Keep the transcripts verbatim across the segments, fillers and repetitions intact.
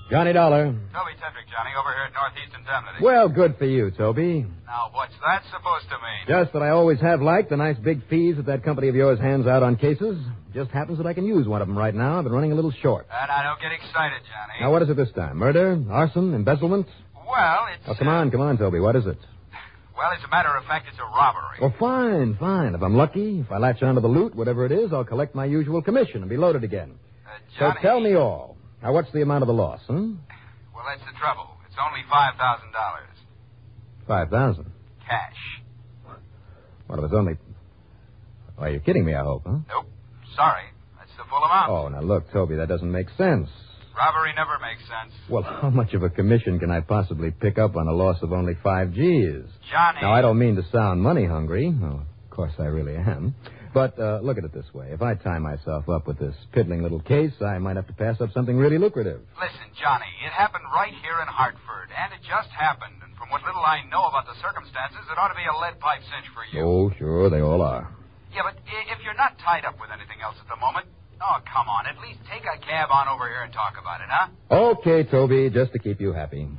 Johnny Dollar. Toby Tetrick, Johnny, over here at Northeast Indemnity. Well, good for you, Toby. Now, what's that supposed to mean? Just that I always have liked the nice big fees that that company of yours hands out on cases. Just happens that I can use one of them right now. I've been running a little short. And I don't get excited, Johnny. Now, what is it this time? Murder? Arson? Embezzlement? Well, it's... Oh, come on, come on, Toby. What is it? Well, as a matter of fact, it's a robbery. Oh, fine, fine. If I'm lucky, if I latch onto the loot, whatever it is, I'll collect my usual commission and be loaded again. Uh, Johnny... So tell me all. Now, what's the amount of the loss, huh? Well, that's the trouble. It's only five thousand dollars. Five thousand? Cash. What if it's only... Why, you're kidding me, I hope, huh? Nope. Sorry. That's the full amount. Oh, now look, Toby, that doesn't make sense. Robbery never makes sense. Well, how much of a commission can I possibly pick up on a loss of only five G's? Johnny... Now, I don't mean to sound money hungry. Oh, of course I really am. But uh, look at it this way. If I tie myself up with this piddling little case, I might have to pass up something really lucrative. Listen, Johnny, it happened right here in Hartford, and it just happened. And from what little I know about the circumstances, it ought to be a lead pipe cinch for you. Oh, sure, they all are. Yeah, but if you're not tied up with anything else at the moment, oh, come on, at least take a cab on over here and talk about it, huh? Okay, Toby, just to keep you happy.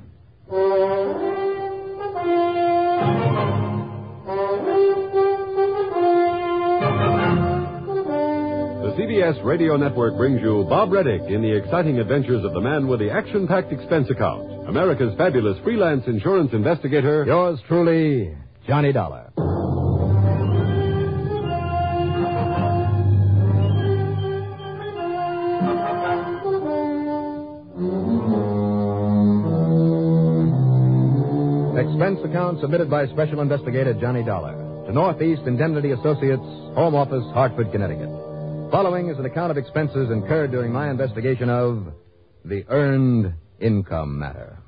The C B S Radio Network brings you Bob Reddick in the exciting adventures of the man with the action-packed expense account, America's fabulous freelance insurance investigator. Yours truly, Johnny Dollar. Expense account submitted by Special Investigator Johnny Dollar to Northeast Indemnity Associates, Home Office, Hartford, Connecticut. Following is an account of expenses incurred during my investigation of the earned income matter.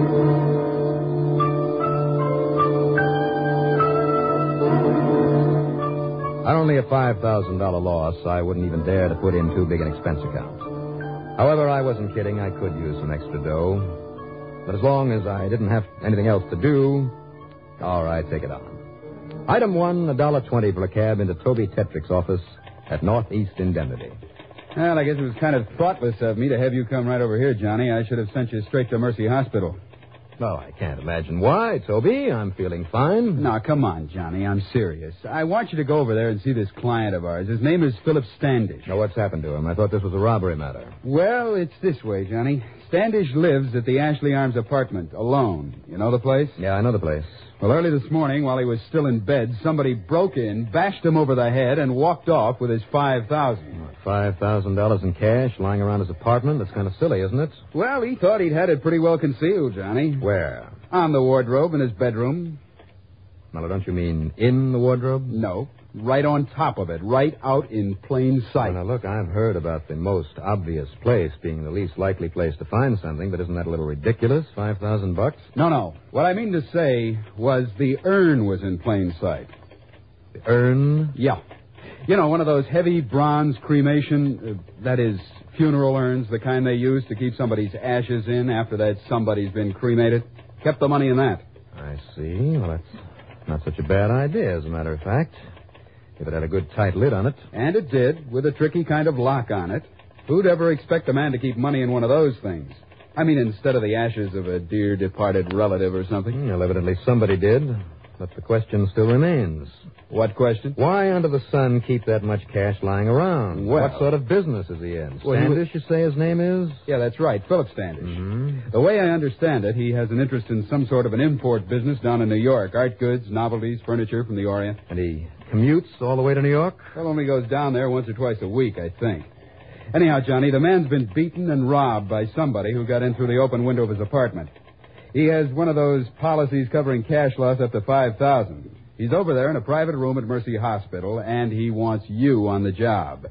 On only a five thousand dollars loss, I wouldn't even dare to put in too big an expense account. However, I wasn't kidding. I could use some extra dough. But as long as I didn't have anything else to do, all right, take it on. Item one, a dollar twenty for a cab into Toby Tetrick's office at Northeast Indemnity. Well, I guess it was kind of thoughtless of me to have you come right over here, Johnny. I should have sent you straight to Mercy Hospital. Well, I can't imagine why, Toby. I'm feeling fine. Now, come on, Johnny. I'm serious. I want you to go over there and see this client of ours. His name is Philip Standish. Now, what's happened to him? I thought this was a robbery matter. Well, it's this way, Johnny. Standish lives at the Ashley Arms apartment, alone. You know the place? Yeah, I know the place. Well, early this morning, while he was still in bed, somebody broke in, bashed him over the head, and walked off with his five thousand dollars. Five thousand dollars in cash lying around his apartment? That's kind of silly, isn't it? Well, he thought he'd had it pretty well concealed, Johnny. Where? On the wardrobe in his bedroom. Now, don't you mean in the wardrobe? No. Right on top of it. Right out in plain sight. Well, now, look, I've heard about the most obvious place being the least likely place to find something, but isn't that a little ridiculous? Five thousand bucks? No, no. What I mean to say was the urn was in plain sight. The urn? Yeah. You know, one of those heavy bronze cremation, uh, that is, funeral urns, the kind they use to keep somebody's ashes in after that somebody's been cremated. Kept the money in that. I see. Well, that's not such a bad idea, as a matter of fact. If it had a good tight lid on it. And it did, with a tricky kind of lock on it. Who'd ever expect a man to keep money in one of those things? I mean, instead of the ashes of a dear departed relative or something. Well, evidently somebody did. But the question still remains. What question? Why under the sun keep that much cash lying around? Well, what sort of business is he in? Well, Standish, he was... you say his name is? Yeah, that's right, Philip Standish. Mm-hmm. The way I understand it, he has an interest in some sort of an import business down in New York. Art goods, novelties, furniture from the Orient. And he commutes all the way to New York? Well, only goes down there once or twice a week, I think. Anyhow, Johnny, the man's been beaten and robbed by somebody who got in through the open window of his apartment. He has one of those policies covering cash loss up to five thousand dollars. He's over there in a private room at Mercy Hospital, and he wants you on the job.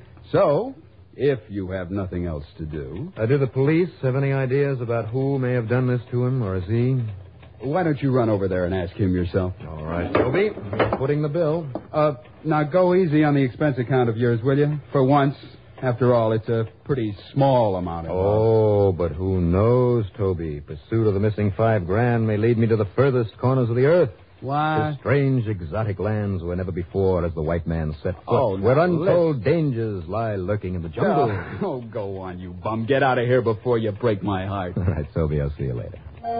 So, if you have nothing else to do... Uh, do the police have any ideas about who may have done this to him, or is he... Why don't you run over there and ask him yourself? All right, Toby. Footing the bill. Uh, now go easy on the expense account of yours, will you? For once. After all, it's a pretty small amount. Oh, but who knows, Toby? Pursuit of the missing five grand may lead me to the furthest corners of the earth. Why? To strange, exotic lands where never before has the white man set foot. Oh, where now, untold listen. dangers lie lurking in the jungle. Oh, oh, go on, you bum. Get out of here before you break my heart. All right, Sylvia, I'll see you later.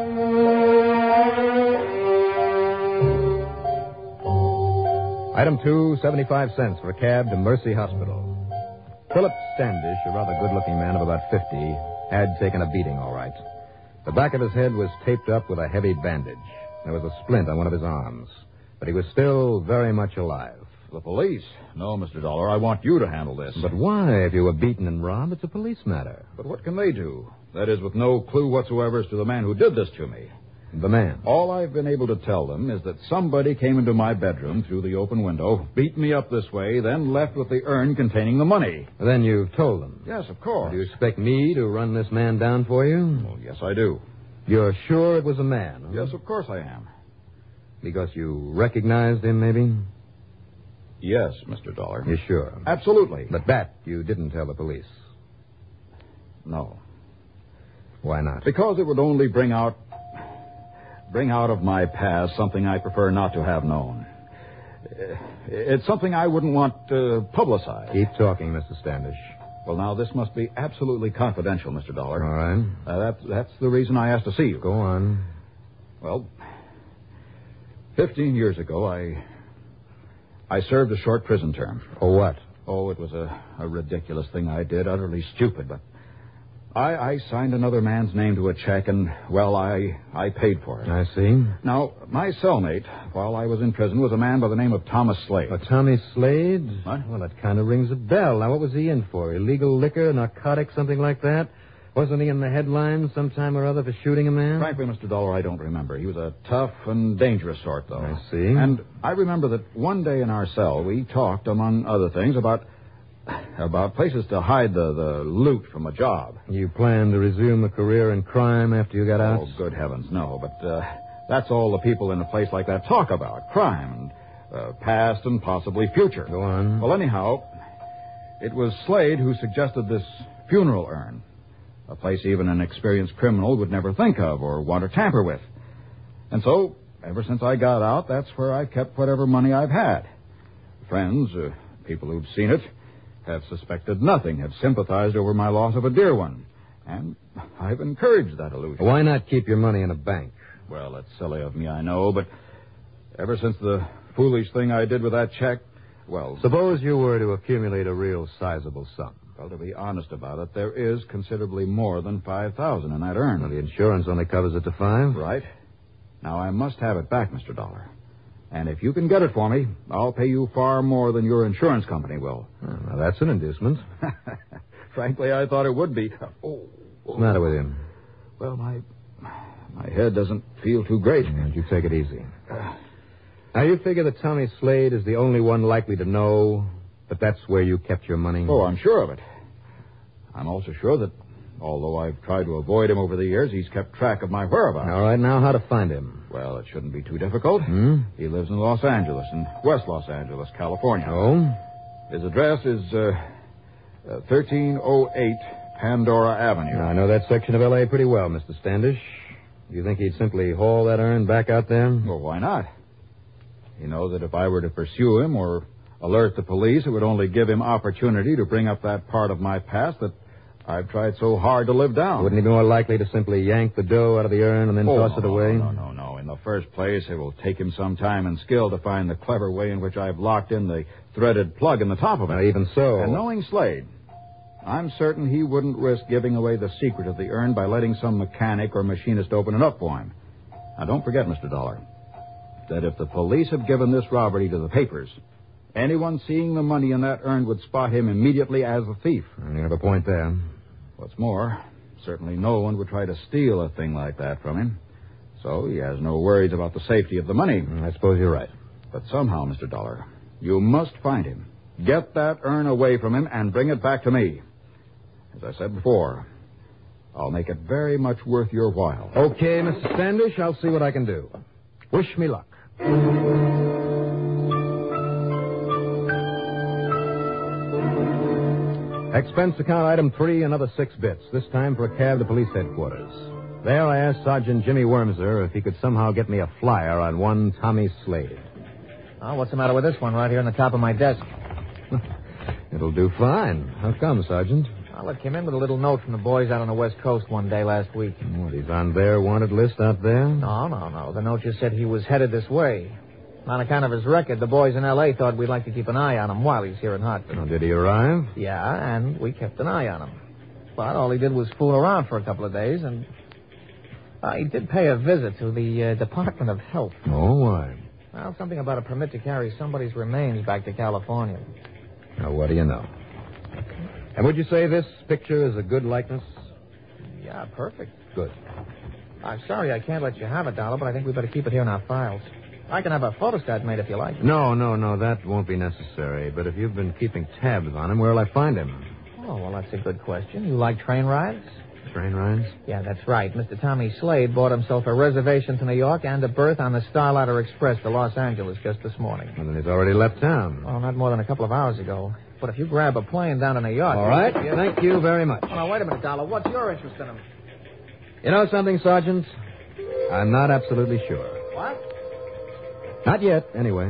Item two, seventy-five cents for a cab to Mercy Hospital. Philip Standish, a rather good-looking man of about fifty, had taken a beating, all right. The back of his head was taped up with a heavy bandage. There was a splint on one of his arms. But he was still very much alive. The police? No, Mister Dollar, I want you to handle this. But why? If you were beaten and robbed, it's a police matter. But what can they do? That is, with no clue whatsoever as to the man who did this to me. The man? All I've been able to tell them is that somebody came into my bedroom through the open window, beat me up this way, then left with the urn containing the money. Then you've told them? Yes, of course. Do you expect me to run this man down for you? Well, yes, I do. You're sure it was a man? Huh? Yes, of course I am. Because you recognized him, maybe? Yes, Mister Dollar. You're sure? Absolutely. But that you didn't tell the police? No. Why not? Because it would only bring out... bring out of my past something I prefer not to have known. It's something I wouldn't want uh, publicized. Keep talking, Mister Standish. Well, now, this must be absolutely confidential, Mister Dollar. All right. Uh, that, that's the reason I asked to see you. Go on. Well, fifteen years ago, I... I served a short prison term. For what? Oh, it was a, a ridiculous thing I did, utterly stupid, but... I, I signed another man's name to a check, and, well, I, I paid for it. I see. Now, my cellmate, while I was in prison, was a man by the name of Thomas Slade. Oh, Tommy Slade? What? Well, that kind of rings a bell. Now, what was he in for? Illegal liquor, narcotics, something like that? Wasn't he in the headlines sometime or other for shooting a man? Frankly, Mister Dollar, I don't remember. He was a tough and dangerous sort, though. I see. And I remember that one day in our cell, we talked, among other things, about... about places to hide the, the loot from a job. You planned to resume a career in crime after you got out? Oh, good heavens, no. But uh, that's all the people in a place like that talk about. Crime, and uh, past and possibly future. Go on. Well, anyhow, it was Slade who suggested this funeral urn. A place even an experienced criminal would never think of or want to tamper with. And so, ever since I got out, that's where I kept whatever money I've had. Friends, uh, people who've seen it, have suspected nothing, have sympathized over my loss of a dear one. And I've encouraged that illusion. Why not keep your money in a bank? Well, that's silly of me, I know, but ever since the foolish thing I did with that check, well... Suppose you were to accumulate a real sizable sum. Well, to be honest about it, there is considerably more than five thousand in that urn. Well, the insurance only covers it to five. Right. Now, I must have it back, Mister Dollar. And if you can get it for me, I'll pay you far more than your insurance company will. Well, now, that's an inducement. Frankly, I thought it would be. Oh, What's the matter with him? Well, my my head doesn't feel too great. Yeah, you take it easy. Now, you figure that Tommy Slade is the only one likely to know that that's where you kept your money? Oh, I'm sure of it. I'm also sure that, although I've tried to avoid him over the years, he's kept track of my whereabouts. All right, now, how to find him? Well, it shouldn't be too difficult. Hmm? He lives in Los Angeles, in West Los Angeles, California. Oh? His address is uh, uh, thirteen oh eight Pandora Avenue. Now, I know that section of L A pretty well, Mister Standish. Do you think he'd simply haul that urn back out there? Well, why not? He knows that if I were to pursue him or alert the police, it would only give him opportunity to bring up that part of my past that I've tried so hard to live down. Wouldn't he be more likely to simply yank the dough out of the urn and then oh, toss no, it no, away? No, no, no, no. In the first place, it will take him some time and skill to find the clever way in which I've locked in the threaded plug in the top of it. Now, even so... And knowing Slade, I'm certain he wouldn't risk giving away the secret of the urn by letting some mechanic or machinist open it up for him. Now, don't forget, Mister Dollar, that if the police have given this robbery to the papers, anyone seeing the money in that urn would spot him immediately as a thief. You have a point there. What's more, certainly no one would try to steal a thing like that from him. So he has no worries about the safety of the money. I suppose you're right. But somehow, Mister Dollar, you must find him. Get that urn away from him and bring it back to me. As I said before, I'll make it very much worth your while. Okay, Mister Standish, I'll see what I can do. Wish me luck. Expense account item three, another six bits. This time for a cab to police headquarters. There I asked Sergeant Jimmy Wormser if he could somehow get me a flyer on one Tommy Slade. Oh, what's the matter with this one right here on the top of my desk? It'll do fine. How come, Sergeant? Well, it came in with a little note from the boys out on the West Coast one day last week. What, he's on their wanted list out there? No, no, no. The note just said he was headed this way. On account of his record, the boys in L A thought we'd like to keep an eye on him while he's here in Hartford. Oh, did he arrive? Yeah, and we kept an eye on him. But all he did was fool around for a couple of days, and uh, he did pay a visit to the uh, Department of Health. Oh, why? Well, something about a permit to carry somebody's remains back to California. Now, what do you know? And would you say this picture is a good likeness? Yeah, perfect. Good. I'm sorry I can't let you have it, Dollar, but I think we better keep it here in our files. I can have a photostat made if you like. No, no, no, that won't be necessary. But if you've been keeping tabs on him, where'll I find him? Oh, well, that's a good question. You like train rides? Train rides? Yeah, that's right. Mister Tommy Slade bought himself a reservation to New York and a berth on the Starlighter Express to Los Angeles just this morning. Well, then he's already left town. Well, not more than a couple of hours ago. But if you grab a plane down to New York... All right. You... Thank you very much. Oh, now, wait a minute, Dollar. What's your interest in him? You know something, Sergeant? I'm not absolutely sure. What? Not yet, anyway.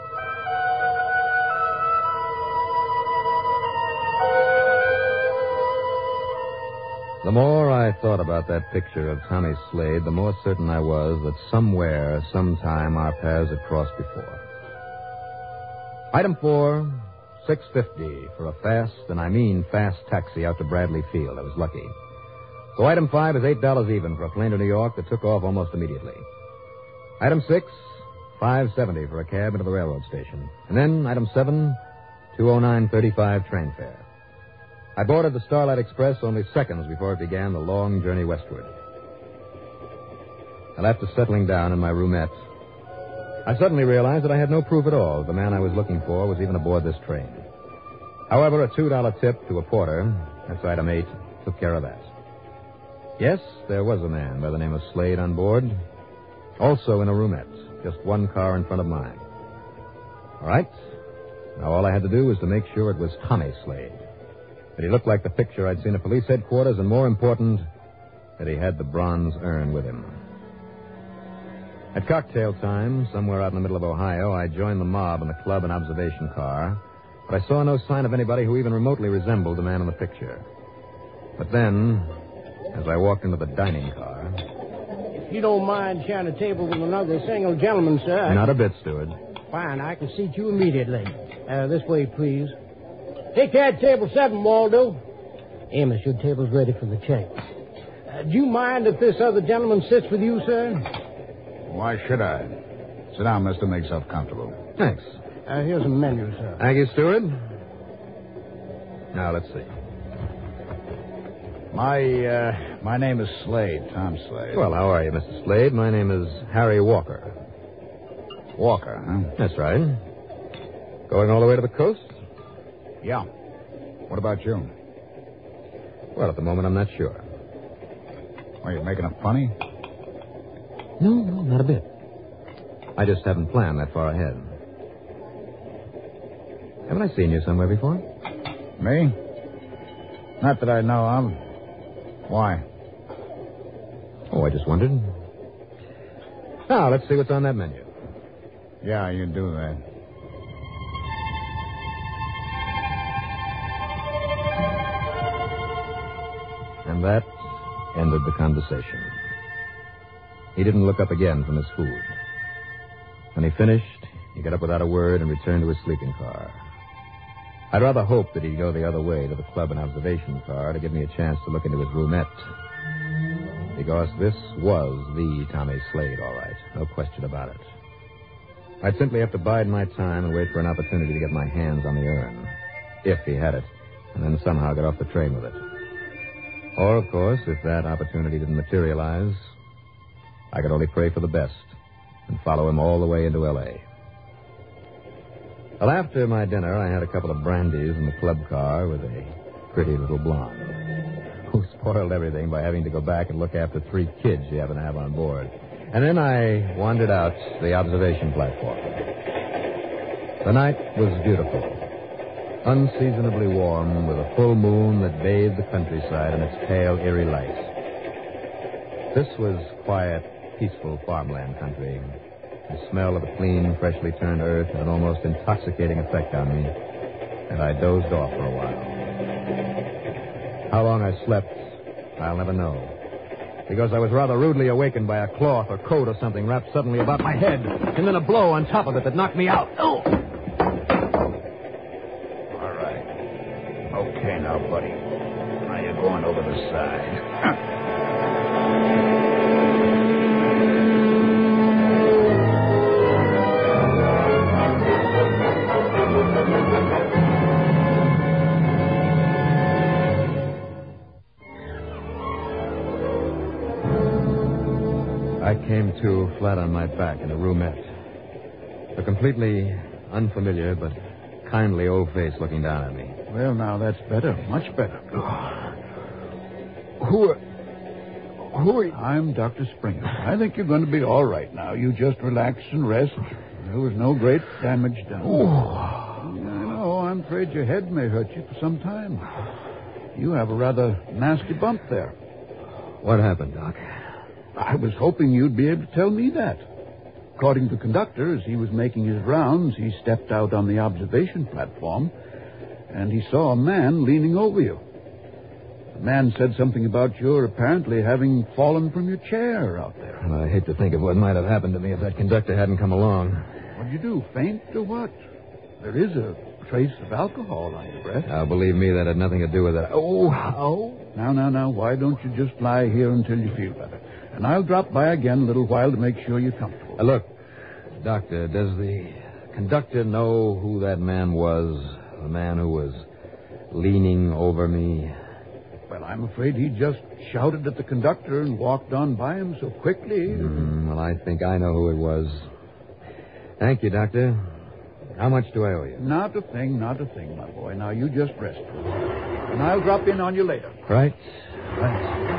The more I thought about that picture of Tommy Slade, the more certain I was that somewhere, sometime, our paths had crossed before. Item four, six fifty for a fast, and I mean fast taxi out to Bradley Field. I was lucky. So item five is eight dollars even for a plane to New York that took off almost immediately. Item six, five seventy for a cab into the railroad station. And then item seven, two oh nine thirty-five train fare. I boarded the Starlight Express only seconds before it began the long journey westward. And after settling down in my roomette, I suddenly realized that I had no proof at all the man I was looking for was even aboard this train. However, a two dollar tip to a porter, that's item eight, took care of that. Yes, there was a man by the name of Slade on board, also in a roomette, just one car in front of mine. All right. Now all I had to do was to make sure it was Tommy Slade. That he looked like the picture I'd seen at police headquarters, and more important, that he had the bronze urn with him. At cocktail time, somewhere out in the middle of Ohio, I joined the mob in the club and observation car, but I saw no sign of anybody who even remotely resembled the man in the picture. But then, as I walked into the dining car... If you don't mind sharing a table with another single gentleman, sir... I... Not a bit, Steward. Fine, I can seat you immediately. Uh, this way, please. Take care of table seven, Waldo. Amos, your table's ready for the check. Uh, do you mind if this other gentleman sits with you, sir? Why should I? Sit down, mister. Make yourself comfortable. Thanks. Uh, here's a menu, sir. Thank you, Steward. Now, let's see. My, uh, my name is Slade, Tom Slade. Well, how are you, Mister Slade? My name is Harry Walker. Walker, huh? That's right. Going all the way to the coast? Yeah. What about you? Well, at the moment, I'm not sure. Are you making it funny? No, no, not a bit. I just haven't planned that far ahead. Haven't I seen you somewhere before? Me? Not that I know of. Why? Oh, I just wondered. Now, let's see what's on that menu. Yeah, you do that. And that ended the conversation. He didn't look up again from his food. When he finished, he got up without a word and returned to his sleeping car. I'd rather hope that he'd go the other way to the club and observation car to give me a chance to look into his roomette. Because this was the Tommy Slade, all right. No question about it. I'd simply have to bide my time and wait for an opportunity to get my hands on the urn. If he had it. And then somehow get off the train with it. Or, of course, if that opportunity didn't materialize, I could only pray for the best and follow him all the way into L A Well, after my dinner, I had a couple of brandies in the club car with a pretty little blonde who spoiled everything by having to go back and look after three kids she happened to have on board. And then I wandered out to the observation platform. The night was beautiful, unseasonably warm, with a full moon that bathed the countryside in its pale, eerie light. This was quiet, peaceful farmland country. The smell of the clean, freshly turned earth had an almost intoxicating effect on me, and I dozed off for a while. How long I slept, I'll never know, because I was rather rudely awakened by a cloth or coat or something wrapped suddenly about my head, and then a blow on top of it that knocked me out. Oh! All right. Okay now, buddy. Now you're going over the side. I came to flat on my back in a roomette. A completely unfamiliar but kindly old face looking down at me. Well, now that's better. Much better. Who are... Who are you? I'm Doctor Springer. I think you're going to be all right now. You just relax and rest. There was no great damage done. Oh. I know. I'm afraid your head may hurt you for some time. You have a rather nasty bump there. What happened, Doc? I was hoping you'd be able to tell me that. According to the conductor, as he was making his rounds, he stepped out on the observation platform, and he saw a man leaning over you. The man said something about your apparently having fallen from your chair out there. Well, I hate to think of what might have happened to me if that conductor hadn't come along. What'd you do, faint or what? There is a trace of alcohol on your breath. Now, believe me, that had nothing to do with it. Oh, oh. Now, now, now, why don't you just lie here until you feel better? And I'll drop by again a little while to make sure you're comfortable. Uh, look, Doctor, does the conductor know who that man was? The man who was leaning over me? Well, I'm afraid he just shouted at the conductor and walked on by him so quickly. Mm, well, I think I know who it was. Thank you, Doctor. How much do I owe you? Not a thing, not a thing, my boy. Now, you just rest. And I'll drop in on you later. Right. Right.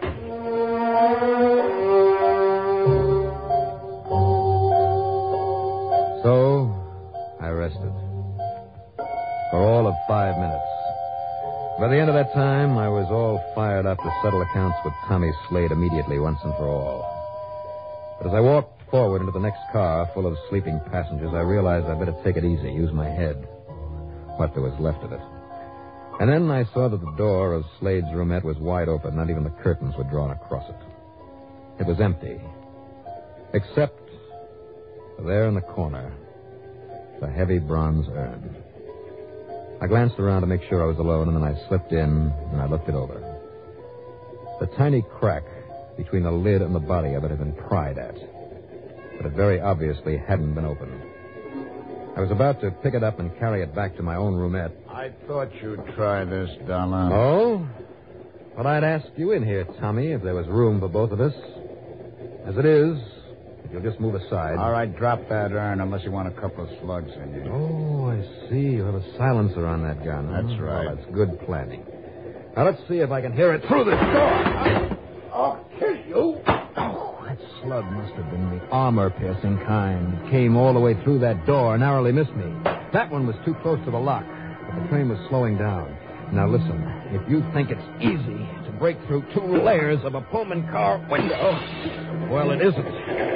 So, I rested. For all of five minutes. By the end of that time, I was all fired up to settle accounts with Tommy Slade immediately, once and for all. But as I walked forward into the next car full of sleeping passengers, I realized I'd better take it easy, use my head. What there was left of it. And then I saw that the door of Slade's roomette was wide open. Not even the curtains were drawn across it. It was empty. Except there in the corner, the heavy bronze urn. I glanced around to make sure I was alone, and then I slipped in and I looked it over. The tiny crack between the lid and the body of it had been pried at, but it very obviously hadn't been opened. I was about to pick it up and carry it back to my own roomette. I thought you'd try this, Dollar. Oh? Well, I'd ask you in here, Tommy, if there was room for both of us. As it is, if you'll just move aside. All right, drop that urn unless you want a couple of slugs in you. Oh, I see. You have a silencer on that gun. Huh? That's right. Well, that's good planning. Now, let's see if I can hear it through this door. I'll kill you. Oh, that slug must have been the armor-piercing kind. It came all the way through that door, narrowly missed me. That one was too close to the lock, but the train was slowing down. Now, listen. If you think it's easy to break through two layers of a Pullman car window, well, it isn't.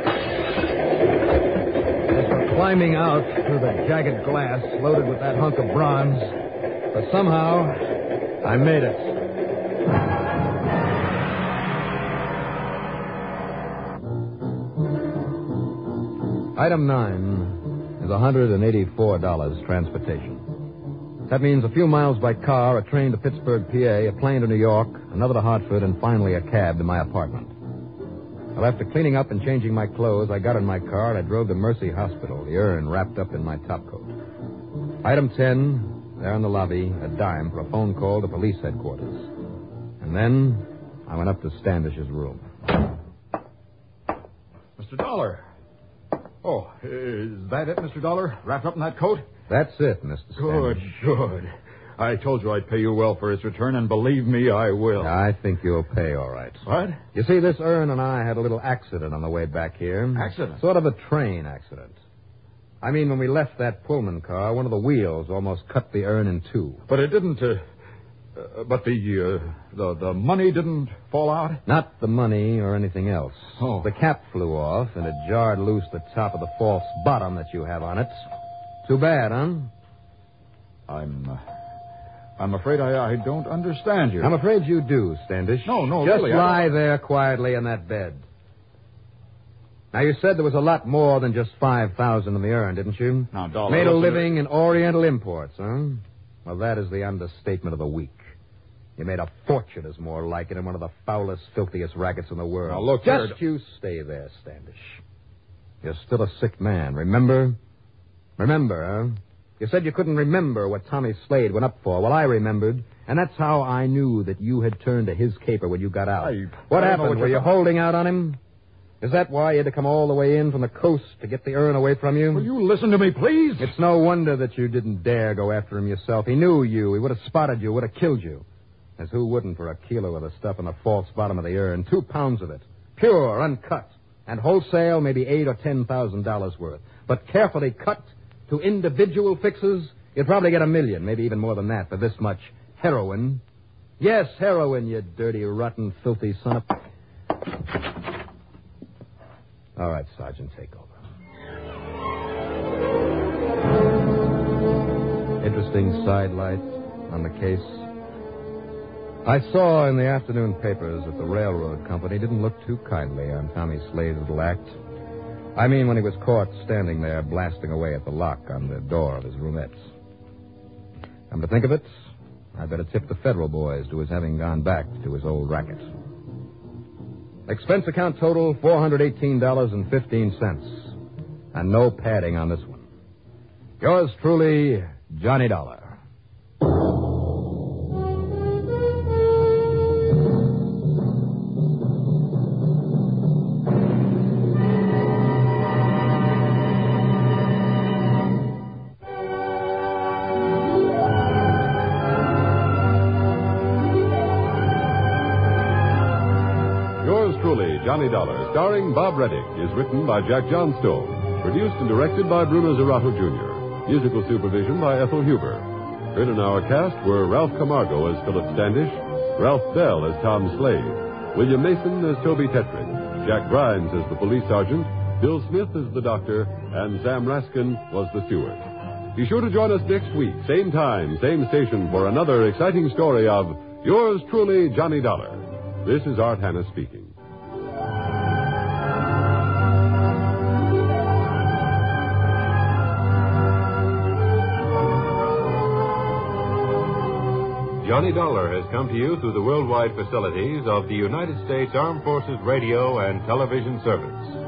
As for climbing out through the jagged glass loaded with that hunk of bronze, but somehow I made it. Item nine is one hundred eighty-four dollars transportation. That means a few miles by car, a train to Pittsburgh, P A, a plane to New York, another to Hartford, and finally a cab to my apartment. Well, after cleaning up and changing my clothes, I got in my car and I drove to Mercy Hospital, the urn wrapped up in my topcoat. Item ten, there in the lobby, a dime for a phone call to police headquarters. And then I went up to Standish's room. Mister Dollar. Oh, is that it, Mister Dollar? Wrapped up in that coat? That's it, Mister Good, Standish. good. I told you I'd pay you well for its return, and believe me, I will. I think you'll pay all right. What? You see, this urn and I had a little accident on the way back here. Accident? Sort of a train accident. I mean, when we left that Pullman car, one of the wheels almost cut the urn in two. But it didn't, uh... Uh, but the, uh, the the money didn't fall out? Not the money or anything else. Oh. The cap flew off, and it jarred loose the top of the false bottom that you have on it. Too bad, huh? I'm... Uh, I'm afraid I, I don't understand you. I'm afraid you do, Standish. No, no, Just really. I lie don't- there quietly in that bed. Now, you said there was a lot more than just five thousand in the urn, didn't you? Now, Dollar... Made a listen to- living in Oriental imports, huh? Well, that is the understatement of the week. You made a fortune, is more like it, in one of the foulest, filthiest rackets in the world. Now, look, Just Jared- you stay there, Standish. You're still a sick man, remember? Remember, huh? You said you couldn't remember what Tommy Slade went up for. Well, I remembered, and that's how I knew that you had turned to his caper when you got out. I- what I don't know happened? what Were you're you talking- holding out on him? Is that why you had to come all the way in from the coast to get the urn away from you? Will you listen to me, please? It's no wonder that you didn't dare go after him yourself. He knew you. He would have spotted you, would have killed you. As who wouldn't for a kilo of the stuff in the false bottom of the urn? Two pounds of it. Pure, uncut. And wholesale, maybe eight or ten thousand dollars worth. But carefully cut to individual fixes, you'd probably get a million, maybe even more than that, for this much heroin. Yes, heroin, you dirty, rotten, filthy son of... All right, Sergeant, take over. Interesting sidelight on the case. I saw in the afternoon papers that the railroad company didn't look too kindly on Tommy Slade's little act. I mean, when he was caught standing there blasting away at the lock on the door of his roomette. Come to think of it, I better tip the federal boys to his having gone back to his old racket. Expense account total, four hundred eighteen dollars and fifteen cents. And no padding on this one. Yours truly, Johnny Dollar. Johnny Dollar, starring Bob Reddick, is written by Jack Johnstone. Produced and directed by Bruno Zerato Junior Musical supervision by Ethel Huber. Heard in our cast were Ralph Camargo as Philip Standish, Ralph Bell as Tom Slade, William Mason as Toby Tetrick, Jack Grimes as the police sergeant, Bill Smith as the doctor, and Sam Raskin was the steward. Be sure to join us next week, same time, same station, for another exciting story of yours truly, Johnny Dollar. This is Art Hanna speaking. Johnny Dollar has come to you through the worldwide facilities of the United States Armed Forces Radio and Television Service.